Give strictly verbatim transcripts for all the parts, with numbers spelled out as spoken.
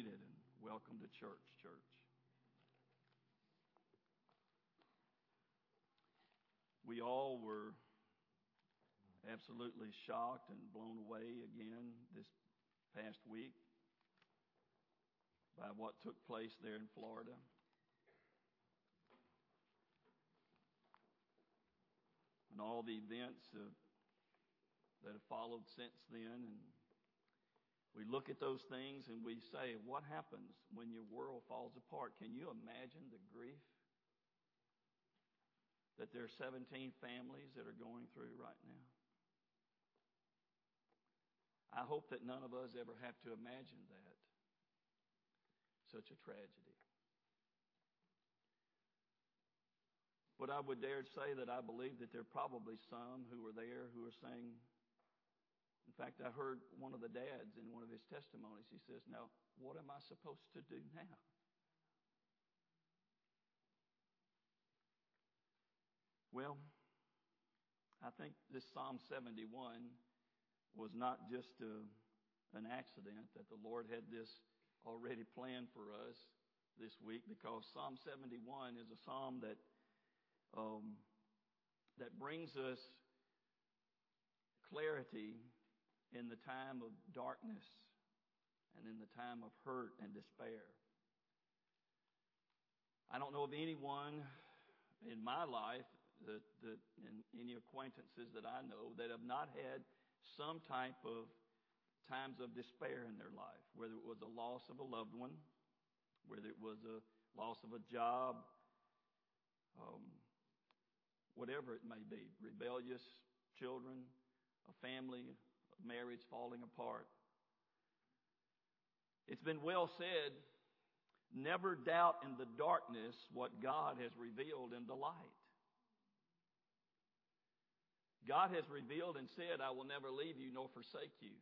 seated, and welcome to church, church. We all were absolutely shocked and blown away again this past week by what took place there in Florida. And all the events uh, that have followed since then. And we look at those things and we say, what happens when your world falls apart? Can you imagine the grief that there are seventeen families that are going through right now? I hope that none of us ever have to imagine that. Such a tragedy. But I would dare say that I believe that there are probably some who are there who are saying, in fact, I heard one of the dads in one of his testimonies, he says, now, what am I supposed to do now? Well, I think this Psalm seventy-one was not just a, an accident, that the Lord had this already planned for us this week, because Psalm seventy-one is a psalm that um, that brings us clarity in the time of darkness and in the time of hurt and despair. I don't know of anyone in my life that, that and any acquaintances that I know that have not had some type of times of despair in their life, whether it was a loss of a loved one, whether it was a loss of a job, um, whatever it may be, rebellious children, a family, a marriage falling apart. It's been well said, never doubt in the darkness what God has revealed in the light. God has revealed and said, I will never leave you nor forsake you.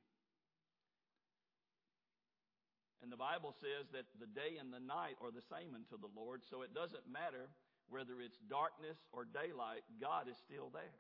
And the Bible says that the day and the night are the same unto the Lord, so it doesn't matter whether it's darkness or daylight, God is still there.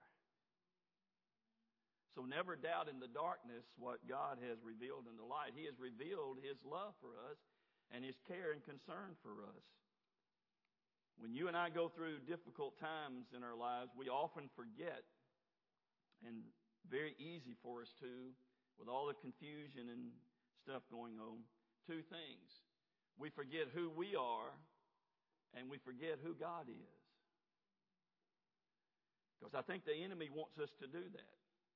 So never doubt in the darkness what God has revealed in the light. He has revealed His love for us and His care and concern for us. When you and I go through difficult times in our lives, we often forget, and very easy for us to, with all the confusion and stuff going on, two things. We forget who we are, and we forget who God is. Because I think the enemy wants us to do that.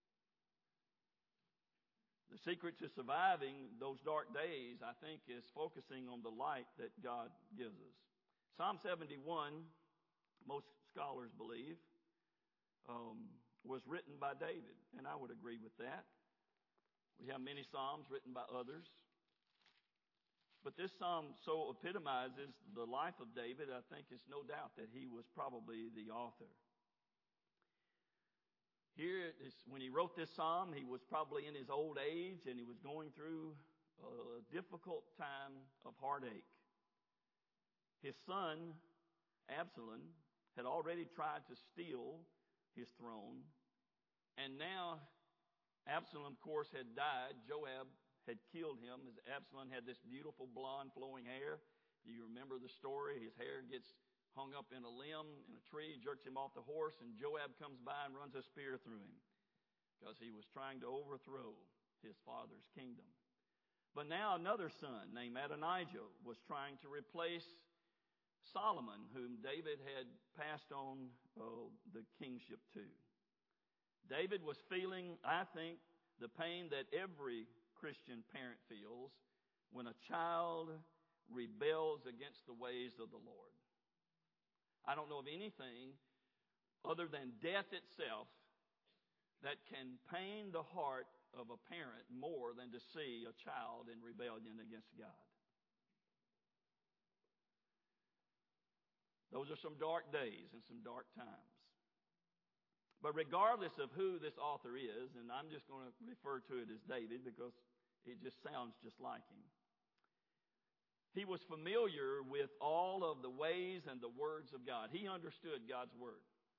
The secret to surviving those dark days, I think, is focusing on the light that God gives us. Psalm seventy-one, most scholars believe, um, was written by David, and I would agree with that. We have many psalms written by others. But this psalm so epitomizes the life of David, I think it's no doubt that he was probably the author. Here, is, when he wrote this psalm, he was probably in his old age, and he was going through a difficult time of heartache. His son, Absalom, had already tried to steal his throne, and now Absalom, of course, had died. Joab had killed him, as Absalom had this beautiful blonde flowing hair. You remember the story. His hair gets hung up in a limb, in a tree, jerks him off the horse, and Joab comes by and runs a spear through him because he was trying to overthrow his father's kingdom. But now another son named Adonijah was trying to replace Solomon, whom David had passed on uh, the kingship to. David was feeling, I think, the pain that every Christian parent feels when a child rebels against the ways of the Lord. I don't know of anything other than death itself that can pain the heart of a parent more than to see a child in rebellion against God. Those are some dark days and some dark times. But regardless of who this author is, and I'm just going to refer to it as David because it just sounds just like him. He was familiar with all of the ways and the words of God. He understood God's word.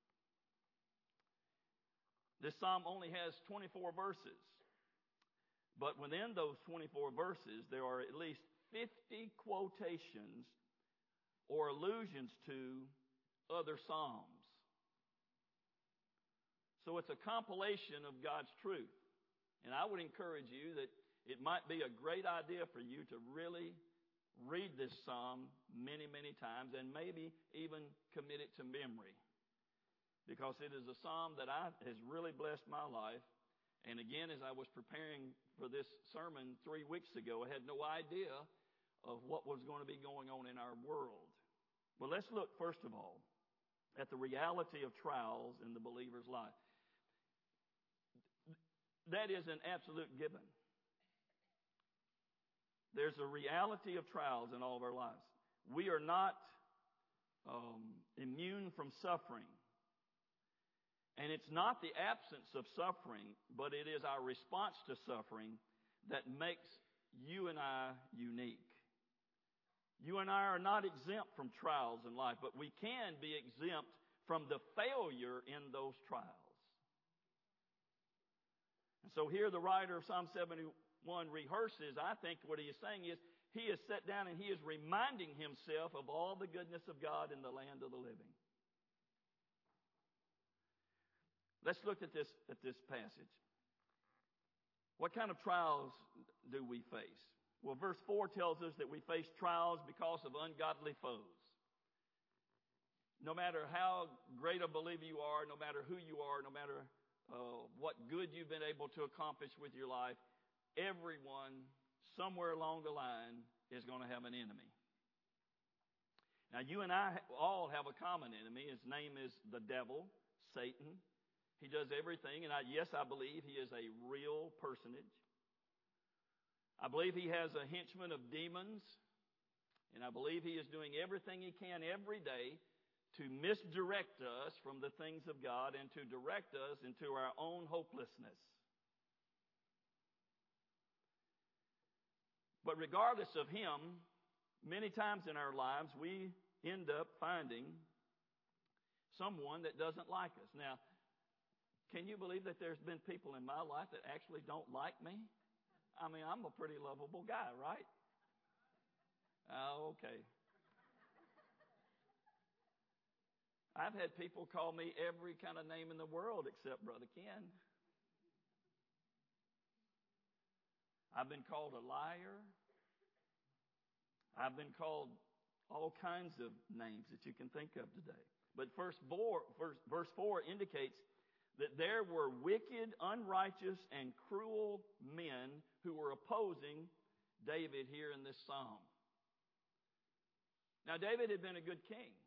This psalm only has twenty-four verses. But within those twenty-four verses, there are at least fifty quotations or allusions to other psalms. So it's a compilation of God's truth. And I would encourage you that it might be a great idea for you to really read this psalm many, many times and maybe even commit it to memory. Because it is a psalm that I, has really blessed my life. And again, as I was preparing for this sermon three weeks ago, I had no idea of what was going to be going on in our world. Well, let's look, first of all, at the reality of trials in the believer's life. That is an absolute given. There's a reality of trials in all of our lives. We are not um, immune from suffering. And it's not the absence of suffering, but it is our response to suffering that makes you and I unique. You and I are not exempt from trials in life, but we can be exempt from the failure in those trials. And so here the writer of Psalm seventy-one rehearses, I think what he is saying is, he has sat down and he is reminding himself of all the goodness of God in the land of the living. Let's look at this, at this passage. What kind of trials do we face? Well, verse four tells us that we face trials because of ungodly foes. No matter how great a believer you are, no matter who you are, no matter uh, what good you've been able to accomplish with your life, everyone somewhere along the line is going to have an enemy. Now, you and I all have a common enemy. His name is the devil, Satan. He does everything, and I, yes, I believe he is a real personage. I believe he has a henchman of demons, and I believe he is doing everything he can every day to misdirect us from the things of God and to direct us into our own hopelessness. But regardless of him, many times in our lives we end up finding someone that doesn't like us. Now, can you believe that there's been people in my life that actually don't like me? I mean, I'm a pretty lovable guy, right? Oh, okay. I've had people call me every kind of name in the world except Brother Ken. I've been called a liar. I've been called all kinds of names that you can think of today. But verse four, verse four indicates that there were wicked, unrighteous, and cruel men who were opposing David here in this psalm. Now, David had been a good king.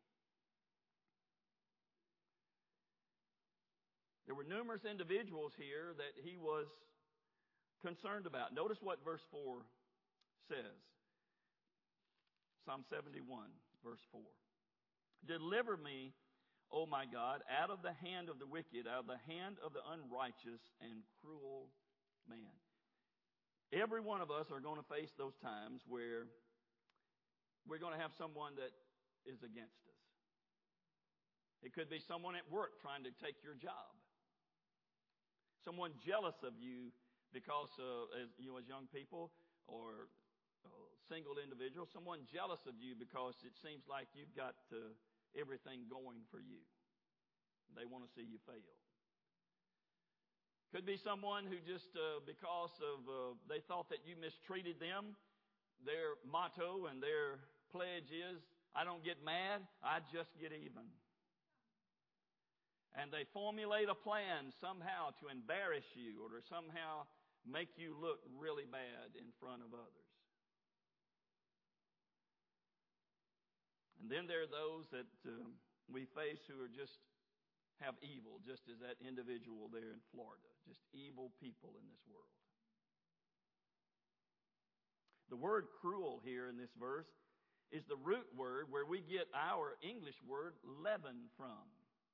There were numerous individuals here that he was concerned about. Notice what verse four says. Psalm seventy-one, verse four. Deliver me, O my God, out of the hand of the wicked, out of the hand of the unrighteous and cruel man. Every one of us are going to face those times where we're going to have someone that is against us. It could be someone at work trying to take your job. Someone jealous of you because uh, as you know, as young people or uh, single individuals, someone jealous of you because it seems like you've got uh, everything going for you. They want to see you fail. Could be someone who just uh, because of uh, they thought that you mistreated them, their motto and their pledge is, I don't get mad, I just get even. And they formulate a plan somehow to embarrass you or to somehow make you look really bad in front of others. And then there are those that um, we face who are just have evil, just as that individual there in Florida. Just evil people in this world. The word cruel here in this verse is the root word where we get our English word leaven from.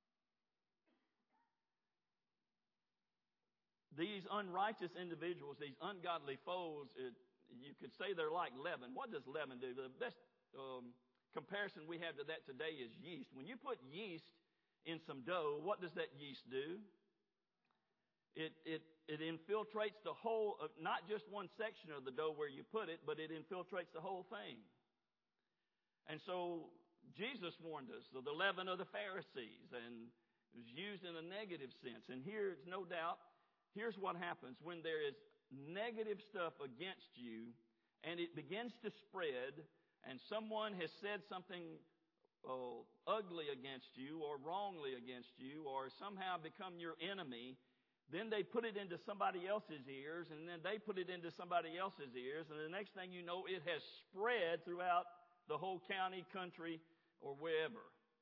These unrighteous individuals, these ungodly foes, it, you could say they're like leaven. What does leaven do? The best um, comparison we have to that today is yeast. When you put yeast in some dough, what does that yeast do? It, it, it infiltrates the whole, of not just one section of the dough where you put it, but it infiltrates the whole thing. And so Jesus warned us of the leaven of the Pharisees, and it was used in a negative sense. And here, it's no doubt, here's what happens when there is negative stuff against you, and it begins to spread, and someone has said something uh, ugly against you, or wrongly against you, or somehow become your enemy. Then they put it into somebody else's ears, and then they put it into somebody else's ears, and the next thing you know, it has spread throughout the whole county, country, or wherever.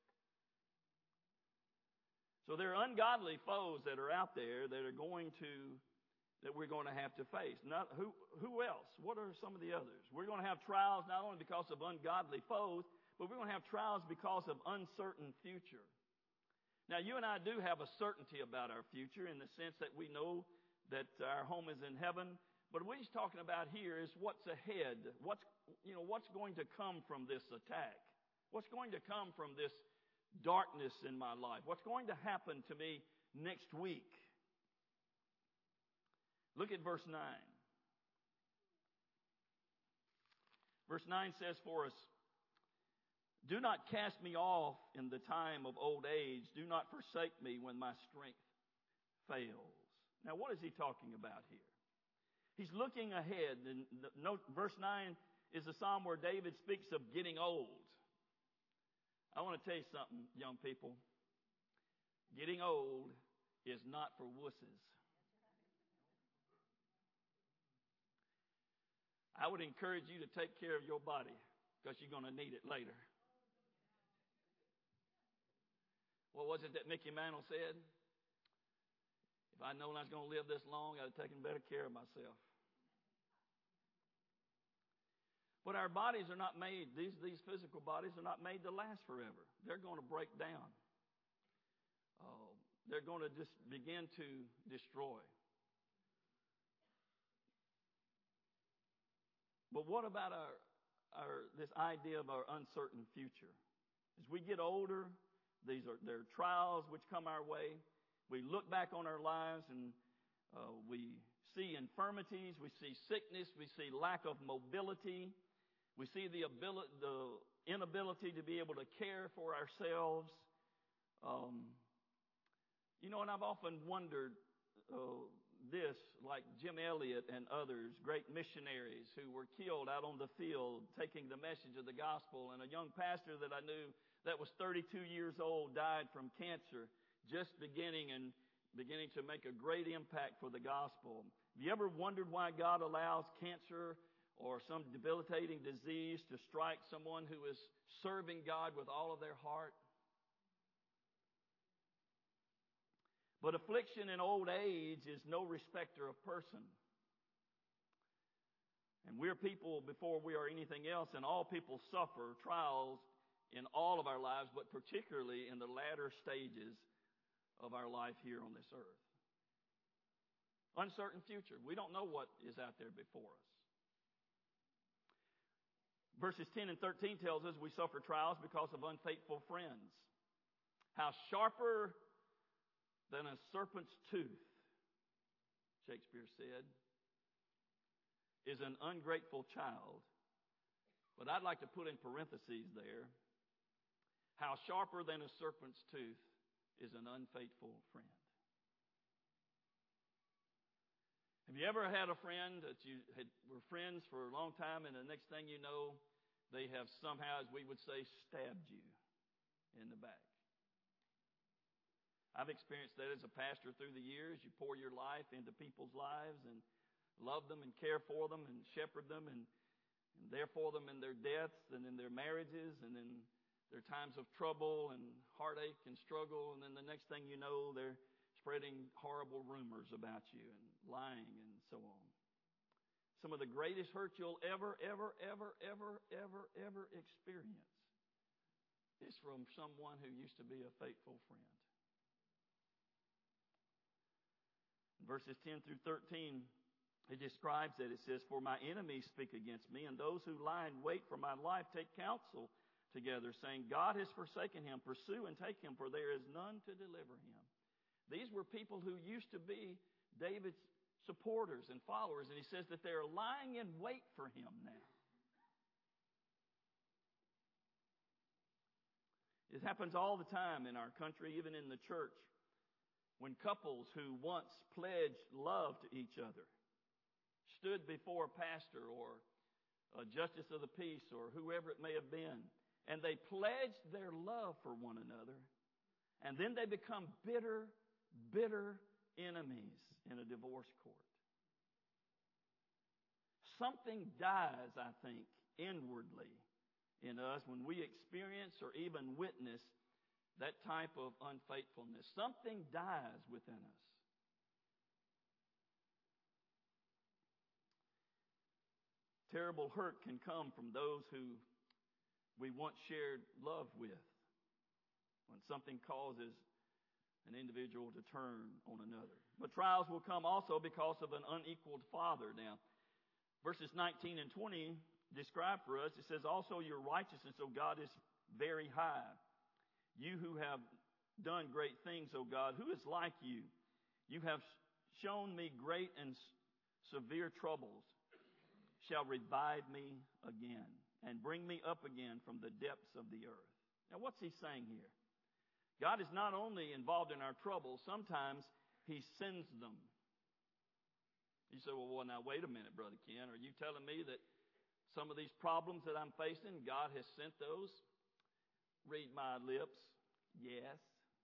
So there are ungodly foes that are out there that are going to, that we're going to have to face. Not who, who else? What are some of the others? We're going to have trials not only because of ungodly foes, but we're going to have trials because of uncertain future. Now, you and I do have a certainty about our future in the sense that we know that our home is in heaven. But what he's talking about here is what's ahead. What's, you know, what's going to come from this attack? What's going to come from this darkness in my life? What's going to happen to me next week? Look at verse nine. Verse nine says for us, "Do not cast me off in the time of old age. Do not forsake me when my strength fails." Now, what is he talking about here? He's looking ahead. And note, verse nine is a psalm where David speaks of getting old. I want to tell you something, young people. Getting old is not for wusses. I would encourage you to take care of your body because you're going to need it later. What was it that Mickey Mantle said? If I'd known I was going to live this long, I'd have taken better care of myself. But our bodies are not made, these, these physical bodies are not made to last forever. They're going to break down. Uh, they're going to just begin to destroy. But what about our, our this idea of our uncertain future? As we get older, these are there are trials which come our way. We look back on our lives and uh, we see infirmities, we see sickness, we see lack of mobility, we see the ability, the inability to be able to care for ourselves. Um, you know, and I've often wondered uh, this, like Jim Elliot and others, great missionaries who were killed out on the field taking the message of the gospel, and a young pastor that I knew that was thirty-two years old died from cancer, just beginning and beginning to make a great impact for the gospel. Have you ever wondered why God allows cancer or some debilitating disease to strike someone who is serving God with all of their heart? But affliction in old age is no respecter of person. And we're people before we are anything else, and all people suffer trials in all of our lives, but particularly in the latter stages of our life here on this earth. Uncertain future. We don't know what is out there before us. Verses ten and thirteen tells us we suffer trials because of unfaithful friends. How sharper than a serpent's tooth, Shakespeare said, is an ungrateful child. But I'd like to put in parentheses there, how sharper than a serpent's tooth is an unfaithful friend. Have you ever had a friend that you had, were friends for a long time, and the next thing you know, they have somehow, as we would say, stabbed you in the back? I've experienced that as a pastor through the years. You pour your life into people's lives and love them and care for them and shepherd them and, and there for them in their deaths and in their marriages and in their times of trouble and heartache and struggle. And then the next thing you know, they're spreading horrible rumors about you and lying and so on. Some of the greatest hurt you'll ever, ever, ever, ever, ever, ever experience is from someone who used to be a faithful friend. Verses ten through thirteen, it describes that. It says, "For my enemies speak against me, and those who lie in wait for my life take counsel together, saying, God has forsaken him. Pursue and take him, for there is none to deliver him." These were people who used to be David's supporters and followers, and he says that they're lying in wait for him now. It happens all the time in our country, even in the church, when couples who once pledged love to each other stood before a pastor or a justice of the peace or whoever it may have been, and they pledged their love for one another, and then they become bitter, bitter enemies in a divorce court. Something dies, I think, inwardly in us when we experience or even witness that type of unfaithfulness. Something dies within us. Terrible hurt can come from those who we once shared love with when something causes an individual to turn on another. But trials will come also because of an unequaled father. Now, verses nineteen and twenty describe for us, it says, also your righteousness, O God, is very high. You who have done great things, O God, who is like you? You have shown me great and severe troubles, shall revive me again and bring me up again from the depths of the earth. Now, what's he saying here? God is not only involved in our troubles, sometimes he sends them. You say, well, well, now wait a minute, Brother Ken. Are you telling me that some of these problems that I'm facing, God has sent those? Read my lips. Yes.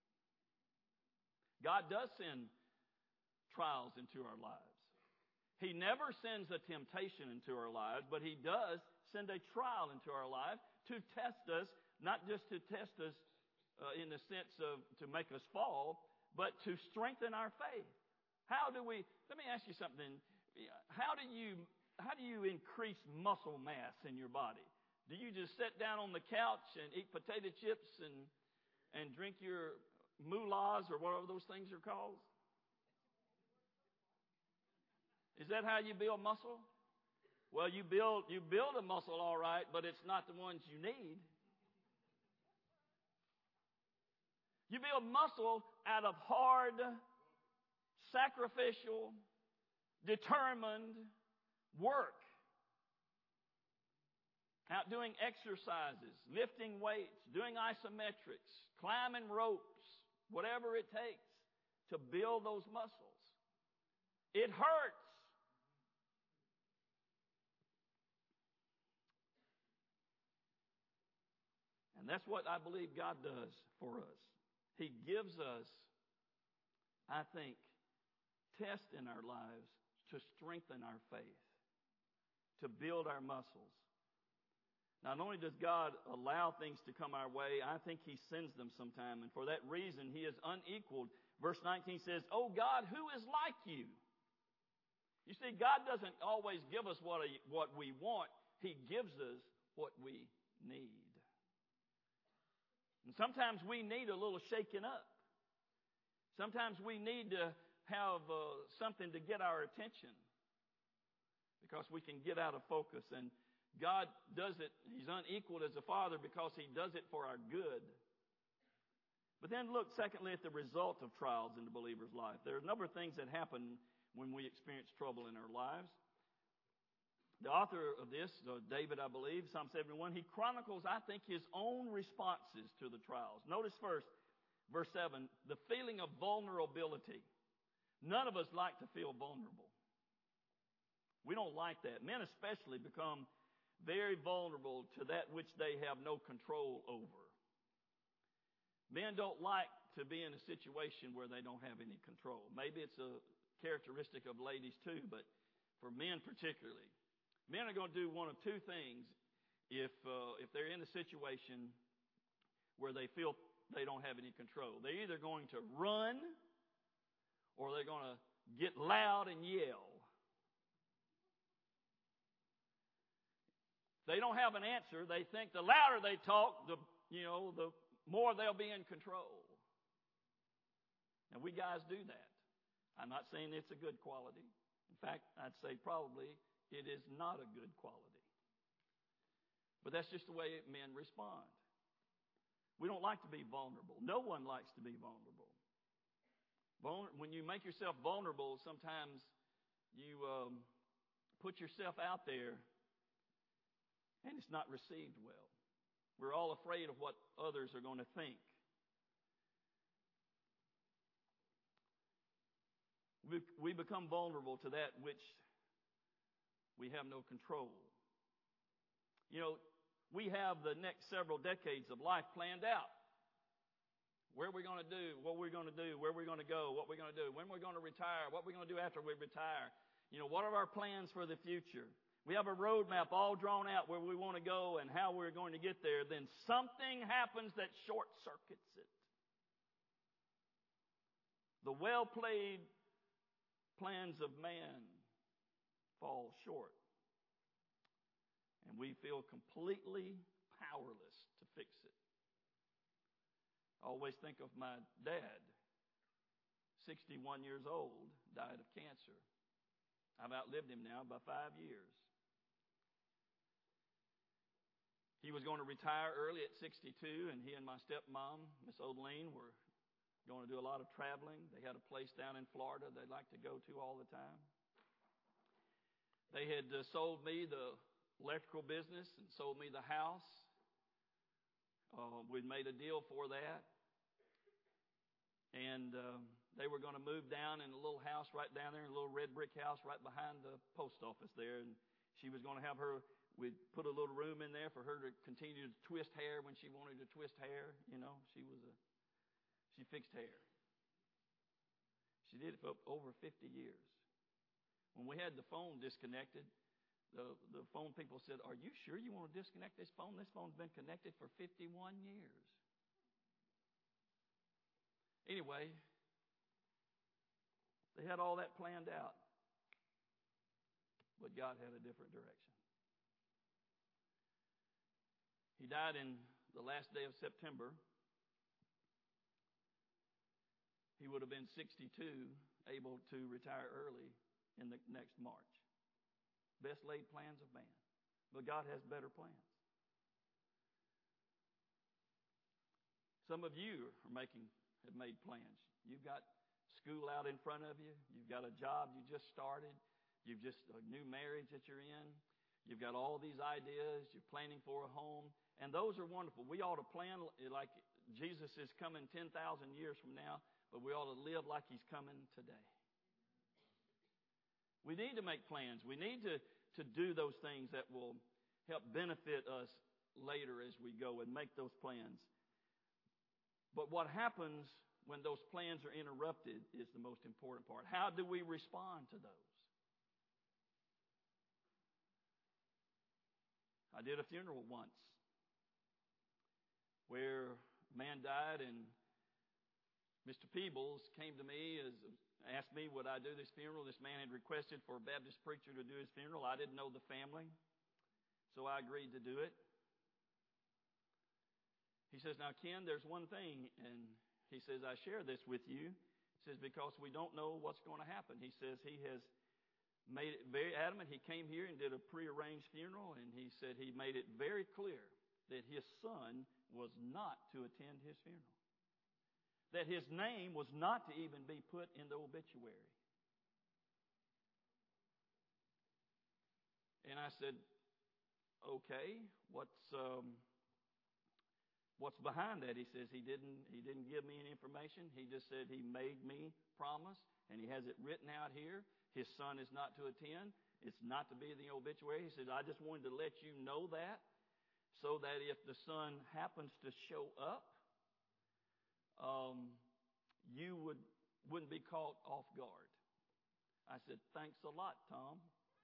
God does send trials into our lives. He never sends a temptation into our lives, but he does send a trial into our lives to test us, not just to test us uh, in the sense of to make us fall, but to strengthen our faith. How do we, let me ask you something. How do you, how do you increase muscle mass in your body? Do you just sit down on the couch and eat potato chips and, and drink your moulahs or whatever those things are called? Is that how you build muscle? Well, you build, you build a muscle all right, but it's not the ones you need. You build muscle out of hard, sacrificial, determined work. Out doing exercises, lifting weights, doing isometrics, climbing ropes, whatever it takes to build those muscles. It hurts. And that's what I believe God does for us. He gives us, I think, tests in our lives to strengthen our faith, to build our muscles. Not only does God allow things to come our way, I think he sends them sometime. And for that reason, he is unequaled. Verse nineteen says, oh God, who is like you? You see, God doesn't always give us what, he, what we want. He gives us what we need. And sometimes we need a little shaking up. Sometimes we need to have uh, something to get our attention because we can get out of focus. And God does it. He's unequaled as a father because he does it for our good. But then look, secondly, at the result of trials in the believer's life. There are a number of things that happen when we experience trouble in our lives. The author of this, uh, David, I believe, Psalm seventy-one, he chronicles, I think, his own responses to the trials. Notice first, verse seven, the feeling of vulnerability. None of us like to feel vulnerable. We don't like that. Men especially become very vulnerable to that which they have no control over. Men don't like to be in a situation where they don't have any control. Maybe it's a characteristic of ladies too, but for men particularly. Men are going to do one of two things if uh, if they're in a situation where they feel they don't have any control. They're either going to run or they're going to get loud and yell. They don't have an answer. They think the louder they talk, the you know, the more they'll be in control. And we guys do that. I'm not saying it's a good quality. In fact, I'd say probably it is not a good quality. But that's just the way men respond. We don't like to be vulnerable. No one likes to be vulnerable. When you make yourself vulnerable, sometimes you um, put yourself out there and it's not received well. We're all afraid of what others are going to think. We, we become vulnerable to that which we have no control. You know, we have the next several decades of life planned out. Where are we going to do, what we're going to do, where we're going to go, what we're going to do, when we're going to retire, what we're going to do after we retire. You know, what are our plans for the future? We have a roadmap all drawn out where we want to go and how we're going to get there. Then something happens that short circuits it. The well-played plans of man fall short. And we feel completely powerless to fix it. I always think of my dad, sixty-one years old, died of cancer. I've outlived him now by five years. He was going to retire early at sixty-two, and he and my stepmom, Miss Odeline, were going to do a lot of traveling. They had a place down in Florida they'd like to go to all the time. They had uh, sold me the electrical business and sold me the house. Uh, we'd made a deal for that. And um, they were going to move down in a little house right down there, a little red brick house right behind the post office there. And she was going to have her, we'd put a little room in there for her to continue to twist hair when she wanted to twist hair. You know, she was a, she fixed hair. She did it for over fifty years. When we had the phone disconnected, the, the phone people said, "Are you sure you want to disconnect this phone? This phone's been connected for fifty-one years. Anyway, they had all that planned out. But God had a different direction. He died in the last day of September. He would have been sixty-two, able to retire early in the next March. Best laid plans of man. But God has better plans. Some of you are making have made plans. You've got school out in front of you. You've got a job you just started. You've just a new marriage that you're in. You've got all these ideas. You're planning for a home. And those are wonderful. We ought to plan like Jesus is coming ten thousand years from now, but we ought to live like he's coming today. We need to make plans. We need to, to do those things that will help benefit us later as we go and make those plans. But what happens when those plans are interrupted is the most important part. How do we respond to those? I did a funeral once where a man died, and Mister Peebles came to me, as asked me would I do this funeral. This man had requested for a Baptist preacher to do his funeral. I didn't know the family, so I agreed to do it. He says, "Now, Ken, there's one thing," and he says, "I share this with you." He says, "Because we don't know what's going to happen." He says he has made it very adamant. He came here and did a prearranged funeral, and he said he made it very clear that his son was not to attend his funeral, that his name was not to even be put in the obituary. And I said, "Okay, what's um, what's behind that?" He says he didn't he didn't give me any information. He just said he made me promise, and he has it written out here. His son is not to attend. It's not to be in the obituary. He said, "I just wanted to let you know that, so that if the son happens to show up, um, you would wouldn't be caught off guard." I said, "Thanks a lot, Tom."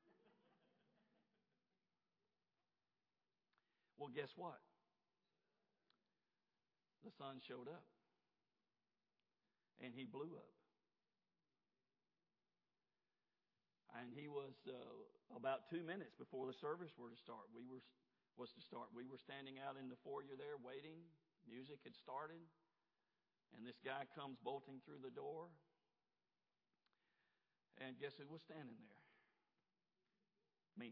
Well, guess what? The son showed up, and he blew up. And he was uh, about two minutes before the service were to start. We were was to start. We were standing out in the foyer there waiting. Music had started, and this guy comes bolting through the door. And guess who was standing there? Me.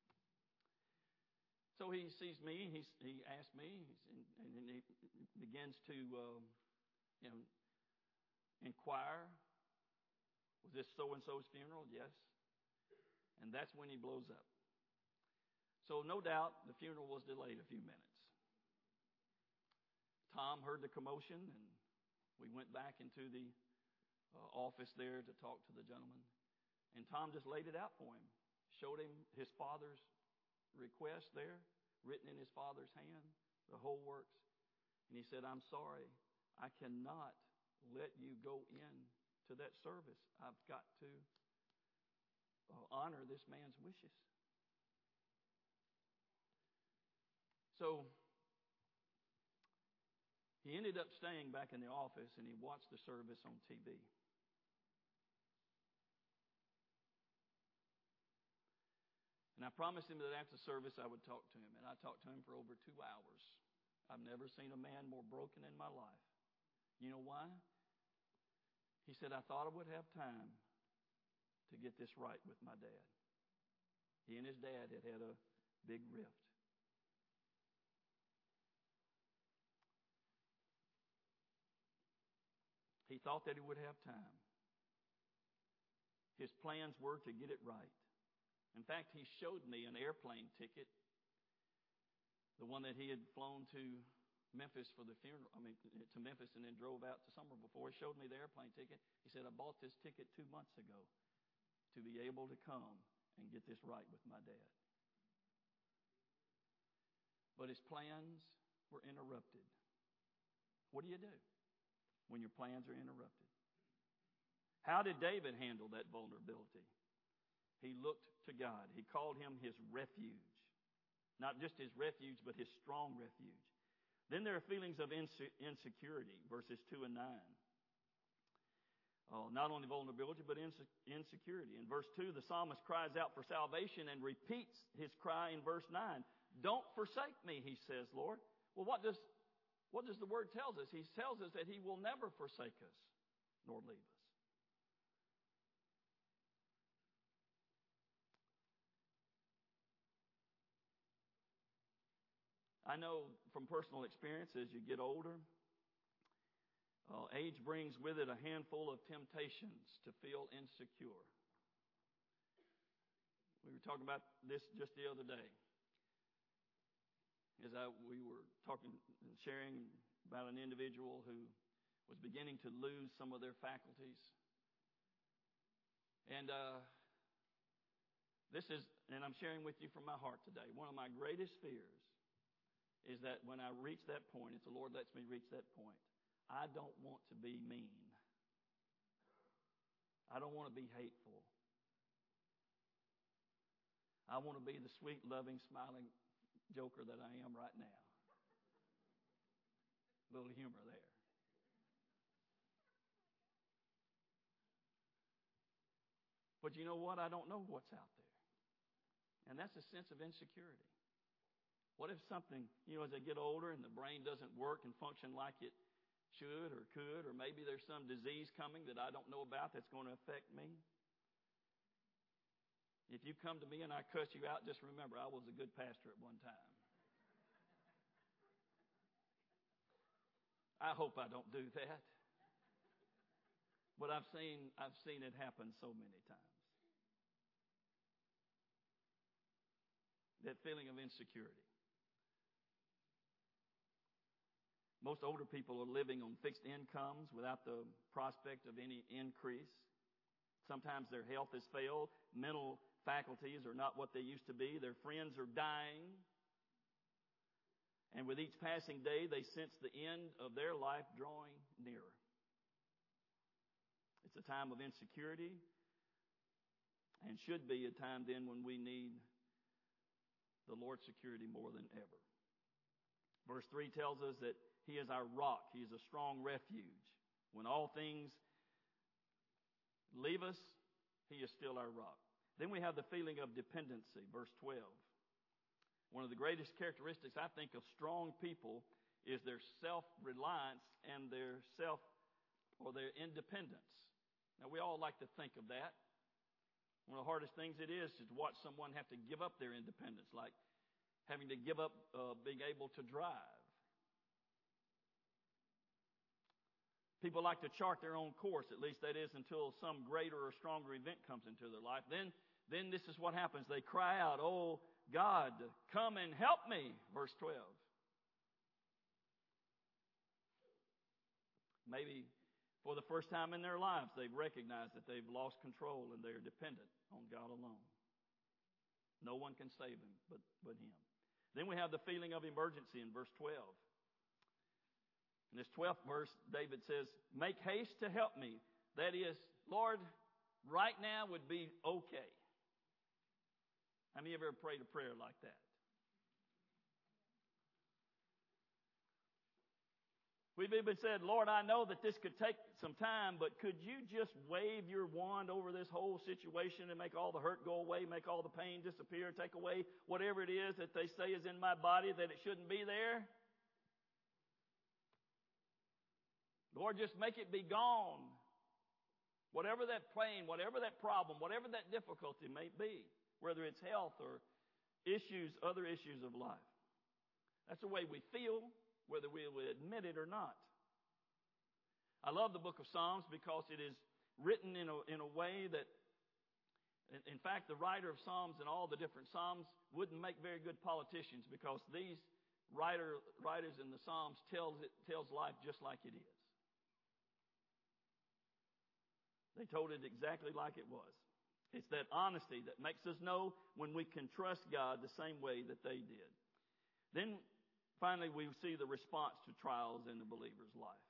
So he sees me. He he asks me, and, and he begins to, uh, you know, inquire Was this so-and-so's funeral? Yes. And that's when he blows up. So no doubt the funeral was delayed a few minutes. Tom heard the commotion, and we went back into the uh, office there to talk to the gentleman. And Tom just laid it out for him, showed him his father's request there, written in his father's hand, the whole works. And he said, I'm sorry, I cannot let you go in to that service. I've got to uh, honor this man's wishes. So he ended up staying back in the office, and he watched the service on T V. And I promised him that after service I would talk to him. And I talked to him for over two hours. I've never seen a man more broken in my life. You know why? He said, I thought I would have time to get this right with my dad. He and his dad had had a big rift. He thought that he would have time. His plans were to get it right. In fact, he showed me an airplane ticket, the one that he had flown to Memphis for the funeral, I mean, to Memphis and then drove out to somewhere before. He showed me the airplane ticket. He said, I bought this ticket two months ago to be able to come and get this right with my dad. But his plans were interrupted. What do you do when your plans are interrupted? How did David handle that vulnerability? He looked to God. He called him his refuge. Not just his refuge, but his strong refuge. Then there are feelings of insecurity, verses two and nine. Oh, not only vulnerability, but insecurity. In verse two, the psalmist cries out for salvation and repeats his cry in verse nine. Don't forsake me, he says, Lord. Well, what does, what does the word tell us? He tells us that he will never forsake us, nor leave us. I know from personal experience, as you get older, uh, age brings with it a handful of temptations to feel insecure. We were talking about this just the other day. As I, we were talking and sharing about an individual who was beginning to lose some of their faculties. And uh, this is, and I'm sharing with you from my heart today, one of my greatest fears is that when I reach that point, if the Lord lets me reach that point, I don't want to be mean. I don't want to be hateful. I want to be the sweet, loving, smiling joker that I am right now. A little humor there. But you know what? I don't know what's out there. And that's a sense of insecurity. What if something, you know, as I get older and the brain doesn't work and function like it should or could, or maybe there's some disease coming that I don't know about that's going to affect me? If you come to me and I cuss you out, just remember I was a good pastor at one time. I hope I don't do that. But I've seen I've seen it happen so many times. That feeling of insecurity. Most older people are living on fixed incomes without the prospect of any increase. Sometimes their health has failed. Mental faculties are not what they used to be. Their friends are dying. And with each passing day, they sense the end of their life drawing nearer. It's a time of insecurity and should be a time then when we need the Lord's security more than ever. Verse three tells us that He is our rock. He is a strong refuge. When all things leave us, He is still our rock. Then we have the feeling of dependency, verse twelve. One of the greatest characteristics, I think, of strong people is their self-reliance and their self, or their independence. Now, we all like to think of that. One of the hardest things it is is to watch someone have to give up their independence, like having to give up uh, being able to drive. People like to chart their own course, at least that is until some greater or stronger event comes into their life. Then, then this is what happens. They cry out, "Oh God, come and help me." Verse twelve. Maybe for the first time in their lives, they've recognized that they've lost control and they're dependent on God alone. No one can save them but, but Him. Then we have the feeling of emergency in verse twelve. In this twelfth verse, David says, "Make haste to help me." That is, Lord, right now would be okay. How many of you ever prayed a prayer like that? We've even said, "Lord, I know that this could take some time, but could you just wave your wand over this whole situation and make all the hurt go away, make all the pain disappear, take away whatever it is that they say is in my body that it shouldn't be there? Lord, just make it be gone. Whatever that pain, whatever that problem, whatever that difficulty may be, whether it's health or issues, other issues of life." That's the way we feel, whether we will admit it or not. I love the book of Psalms because it is written in a, in a way that, in, in fact, the writer of Psalms and all the different Psalms wouldn't make very good politicians, because these writer, writers in the Psalms tells it tells life just like it is. They told it exactly like it was. It's that honesty that makes us know when we can trust God the same way that they did. Then finally, we see the response to trials in the believer's life.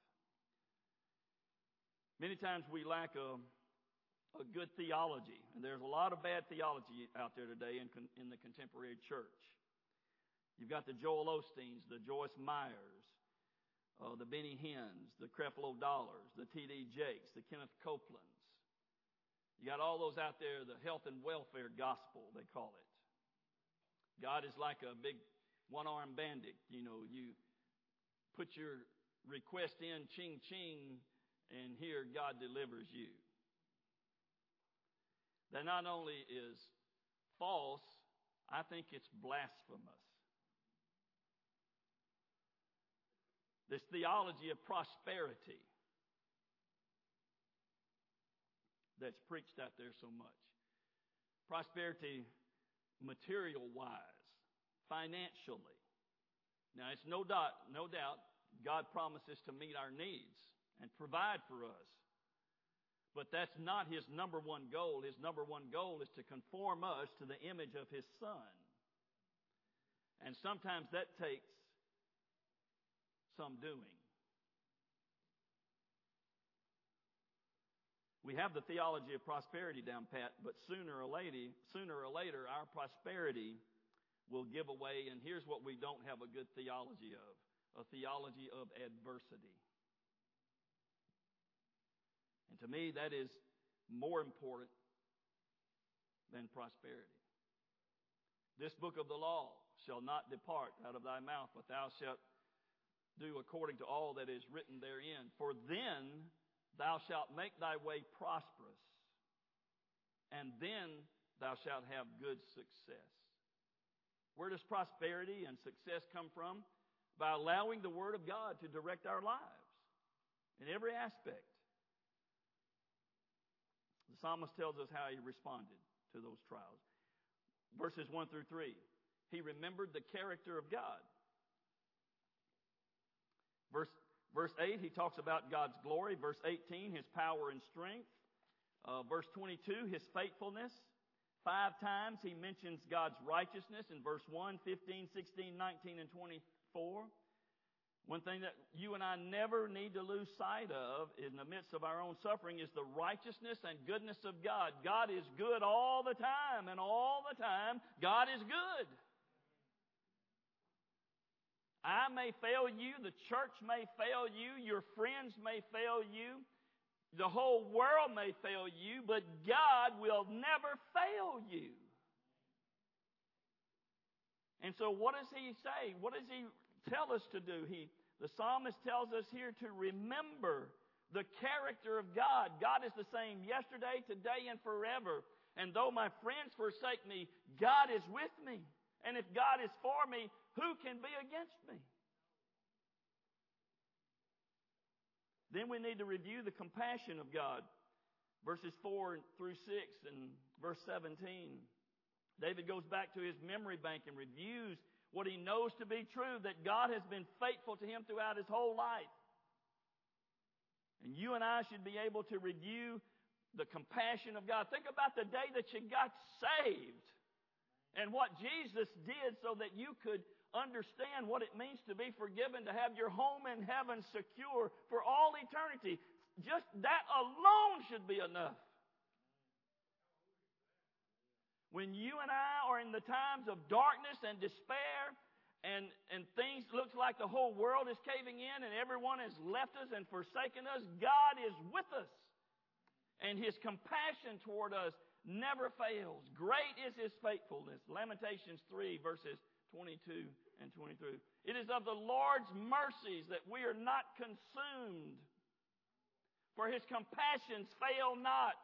Many times we lack a, a good theology, and there's a lot of bad theology out there today in, in the contemporary church. You've got the Joel Osteens, the Joyce Myers, uh, the Benny Hinns, the Creflo Dollars, the T D Jakes, the Kenneth Copelands. You got all those out there, the health and welfare gospel, they call it. God is like a big one-armed bandit. You know, you put your request in, ching, ching, and here God delivers you. That not only is false, I think it's blasphemous. This theology of prosperity that's preached out there so much. Prosperity material-wise, financially. Now, it's no doubt, no doubt, God promises to meet our needs and provide for us. But that's not His number one goal. His number one goal is to conform us to the image of His Son. And sometimes that takes some doing. We have the theology of prosperity down pat, but sooner or later, sooner or later, our prosperity will give away, and here's what we don't have a good theology of, a theology of adversity. And to me, that is more important than prosperity. This book of the law shall not depart out of thy mouth, but thou shalt do according to all that is written therein. For then thou shalt make thy way prosperous, and then thou shalt have good success. Where does prosperity and success come from? By allowing the Word of God to direct our lives in every aspect. The psalmist tells us how he responded to those trials. Verses one through three. He remembered the character of God. Verse Verse eight, he talks about God's glory. Verse eighteen, His power and strength. Uh, verse twenty-two, His faithfulness. Five times he mentions God's righteousness in verse one, fifteen, sixteen, nineteen, and twenty-four. One thing that you and I never need to lose sight of in the midst of our own suffering is the righteousness and goodness of God. God is good all the time, and all the time, God is good. I may fail you, the church may fail you, your friends may fail you, the whole world may fail you, but God will never fail you. And so what does He say? What does He tell us to do? He, the psalmist tells us here to remember the character of God. God is the same yesterday, today, and forever. And though my friends forsake me, God is with me. And if God is for me, who can be against me? Then we need to review the compassion of God. Verses four through six and verse seventeen. David goes back to his memory bank and reviews what he knows to be true, that God has been faithful to him throughout his whole life. And you and I should be able to review the compassion of God. Think about the day that you got saved and what Jesus did so that you could understand what it means to be forgiven, to have your home in heaven secure for all eternity. Just that alone should be enough. When you and I are in the times of darkness and despair, and, and things look like the whole world is caving in and everyone has left us and forsaken us, God is with us. And His compassion toward us never fails. Great is His faithfulness. Lamentations three, verses twenty-two and twenty-three. It is of the Lord's mercies that we are not consumed, for His compassions fail not,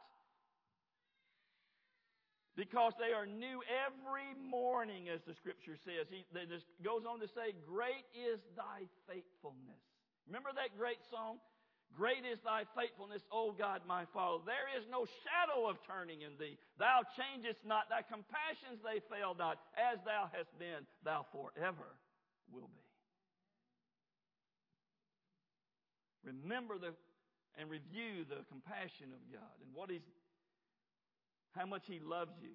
because they are new every morning, as the Scripture says. He this goes on to say, great is thy faithfulness. Remember that great song? Great is thy faithfulness, O God my Father. There is no shadow of turning in thee. Thou changest not. Thy compassions, they fail not. As thou hast been, thou forever will be. Remember the and review the compassion of God and what He's, how much He loves you.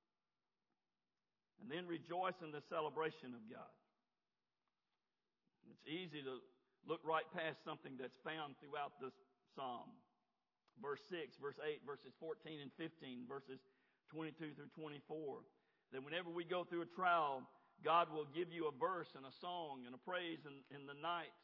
And then rejoice in the celebration of God. It's easy to look right past something that's found throughout this psalm. Verse six, verse eight, verses fourteen and fifteen, verses twenty-two through twenty-four. That whenever we go through a trial, God will give you a verse and a song and a praise in, in the night.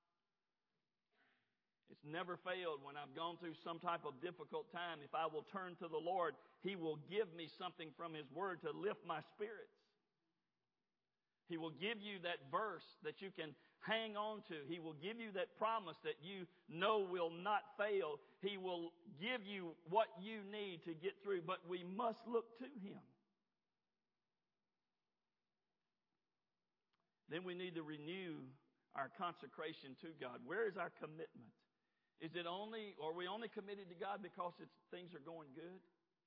It's never failed when I've gone through some type of difficult time. If I will turn to the Lord, He will give me something from His Word to lift my spirits. He will give you that verse that you can hang on to. He will give you that promise that you know will not fail. He will give you what you need to get through, but we must look to Him. Then we need to renew our consecration to God. Where is our commitment? Is it only, are we only committed to God because it's, things are going good?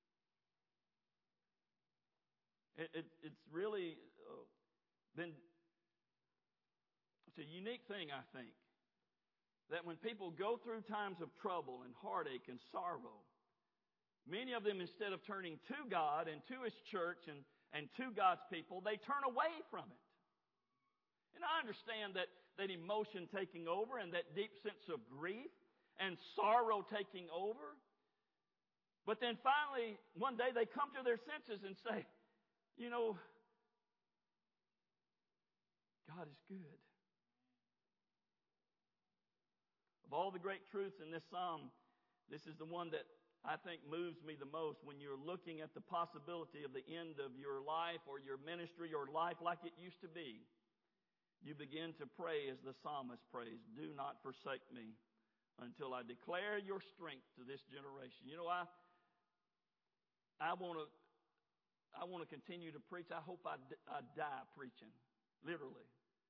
It, it, it's really uh, been, it's a unique thing, I think, that when people go through times of trouble and heartache and sorrow, many of them, instead of turning to God and to His church and, and to God's people, they turn away from it. And I understand that, that emotion taking over and that deep sense of grief and sorrow taking over. But then finally, one day they come to their senses and say, you know, God is good. Of all the great truths in this psalm, this is the one that I think moves me the most when you're looking at the possibility of the end of your life or your ministry or life like it used to be. You begin to pray as the psalmist prays, do not forsake me until I declare your strength to this generation. You know, I I want to I want to continue to preach. I hope I, I die preaching, literally.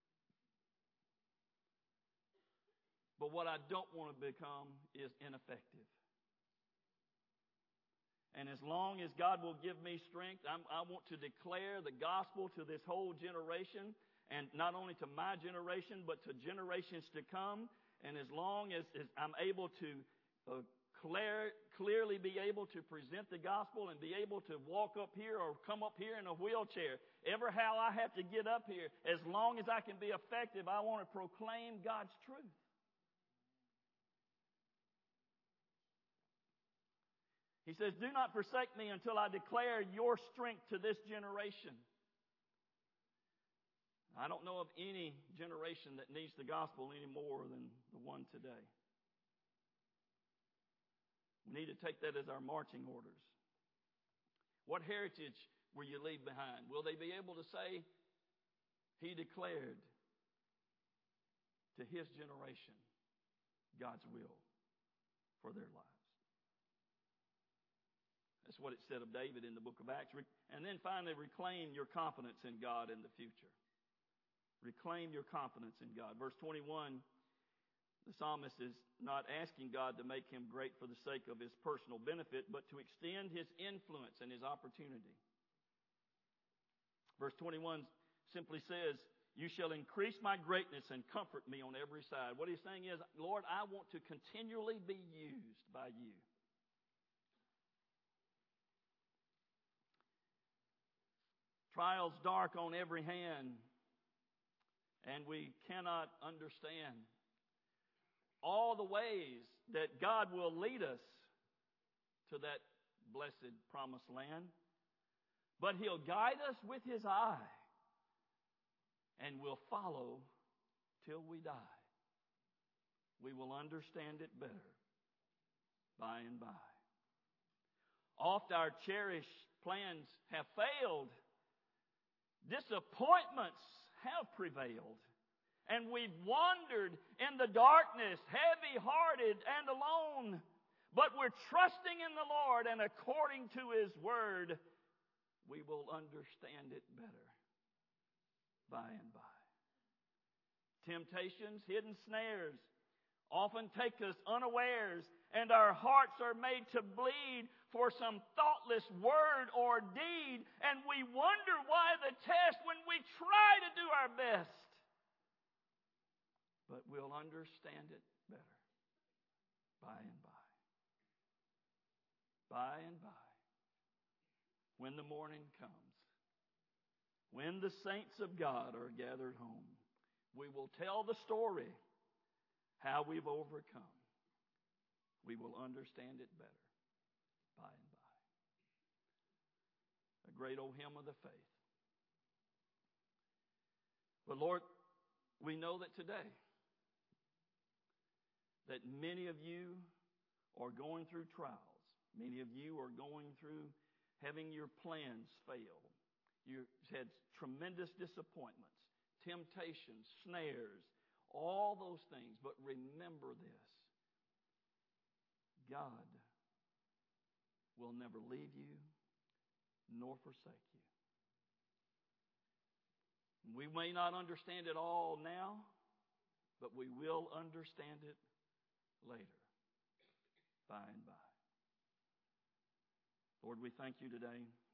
But what I don't want to become is ineffective. And as long as God will give me strength, I'm, I want to declare the gospel to this whole generation, and not only to my generation, but to generations to come. And as long as, as I'm able to uh, clear, clearly be able to present the gospel and be able to walk up here or come up here in a wheelchair, ever how I have to get up here, as long as I can be effective, I want to proclaim God's truth. He says, do not forsake me until I declare your strength to this generation. I don't know of any generation that needs the gospel any more than the one today. We need to take that as our marching orders. What heritage will you leave behind? Will they be able to say, He declared to His generation God's will for their lives? That's what it said of David in the book of Acts. And then finally, reclaim your confidence in God in the future. Reclaim your confidence in God. Verse twenty-one, The psalmist is not asking God to make him great for the sake of his personal benefit, but to extend his influence and his opportunity. Verse twenty-one simply says, "You shall increase my greatness and comfort me on every side." What he's saying is, Lord, I want to continually be used by you. Trials dark on every hand, and we cannot understand all the ways that God will lead us to that blessed promised land. But He'll guide us with His eye, and we'll follow till we die. We will understand it better by and by. Oft our cherished plans have failed. Disappointments have prevailed. And we've wandered in the darkness, heavy-hearted and alone. But we're trusting in the Lord, and according to His Word, we will understand it better by and by. Temptations, hidden snares, often take us unawares, and our hearts are made to bleed for some thoughtless word or deed, and we wonder why the test when we try to do our best. But we'll understand it better by and by. By and by. When the morning comes, when the saints of God are gathered home, we will tell the story how we've overcome. We will understand it better by and by. A great old hymn of the faith. But Lord, we know that today, that many of you are going through trials. Many of you are going through having your plans fail. You've had tremendous disappointments, temptations, snares, all those things. But remember this. God will never leave you nor forsake you. We may not understand it all now, but we will understand it later, by and by. Lord, we thank you today